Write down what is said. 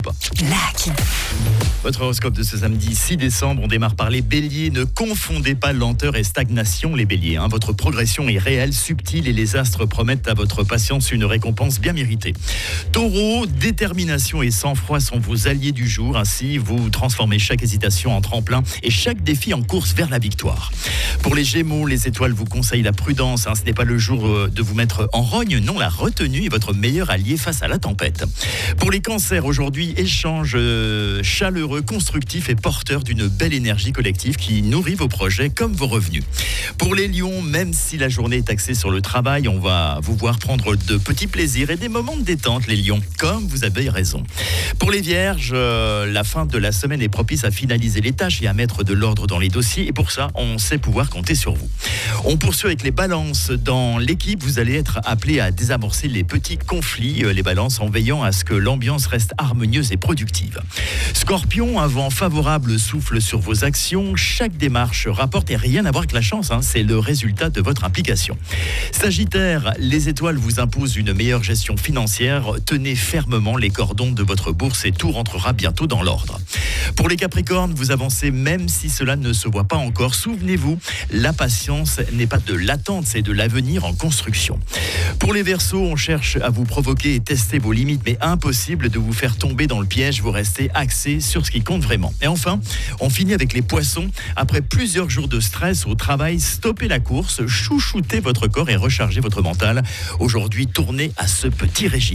Lac. Votre horoscope de ce samedi 6 décembre, on démarre par les béliers. Ne confondez pas lenteur et stagnation, les béliers. Votre progression est réelle, subtile et les astres promettent à votre patience une récompense bien méritée. Taureau, détermination et sang-froid sont vos alliés du jour. Ainsi, vous transformez chaque hésitation en tremplin et chaque défi en course vers la victoire. Pour les gémeaux, les étoiles vous conseillent la prudence. Ce n'est pas le jour de vous mettre en rogne. Non, la retenue est votre meilleur allié face à la tempête. Pour les cancers, aujourd'hui, échange chaleureux, constructif et porteur d'une belle énergie collective qui nourrit vos projets comme vos revenus. Pour les lions, même si la journée est axée sur le travail, on va vous voir prendre de petits plaisirs et des moments de détente, les lions, comme vous avez raison. Pour les vierges, la fin de la semaine est propice à finaliser les tâches et à mettre de l'ordre dans les dossiers. Et pour ça, on sait pouvoir compter sur vous. On poursuit avec les balances. Dans l'équipe, vous allez être appelé à désamorcer les petits conflits, les balances, en veillant à ce que l'ambiance reste harmonieuse et productive. Scorpion, un vent favorable souffle sur vos actions. Chaque démarche rapporte et rien à voir avec la chance, c'est le résultat de votre implication. Sagittaire, les étoiles vous imposent une meilleure gestion financière. Tenez fermement les cordons de votre bourse et tout rentrera bientôt dans l'ordre. Pour les Capricornes, vous avancez même si cela ne se voit pas encore. Souvenez-vous, la patience n'est pas de l'attente, c'est de l'avenir en construction. Pour les Verseaux, on cherche à vous provoquer et tester vos limites, mais impossible de vous faire tomber dans le piège. Vous restez axé sur ce qui compte vraiment. Et enfin, on finit avec les Poissons. Après plusieurs jours de stress au travail, stoppez la course, chouchoutez votre corps et rechargez votre mental. Aujourd'hui, tournez à ce petit régime.